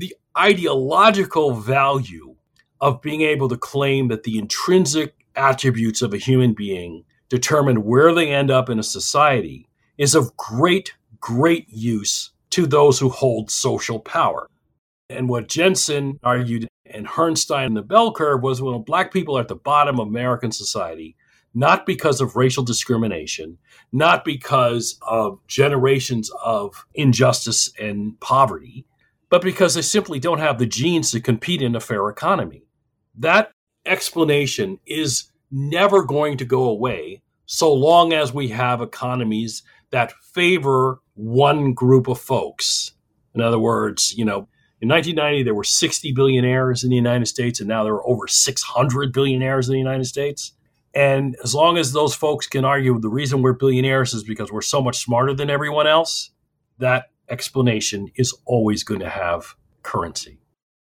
the ideological value of being able to claim that the intrinsic attributes of a human being determine where they end up in a society is of great, great use to those who hold social power. And what Jensen argued and Herrnstein in the bell curve was when Black people are at the bottom of American society, not because of racial discrimination, not because of generations of injustice and poverty, but because they simply don't have the genes to compete in a fair economy. That explanation is never going to go away so long as we have economies that favor one group of folks. In other words, in 1990, there were 60 billionaires in the United States, and now there are over 600 billionaires in the United States. And as long as those folks can argue the reason we're billionaires is because we're so much smarter than everyone else, that explanation is always going to have currency.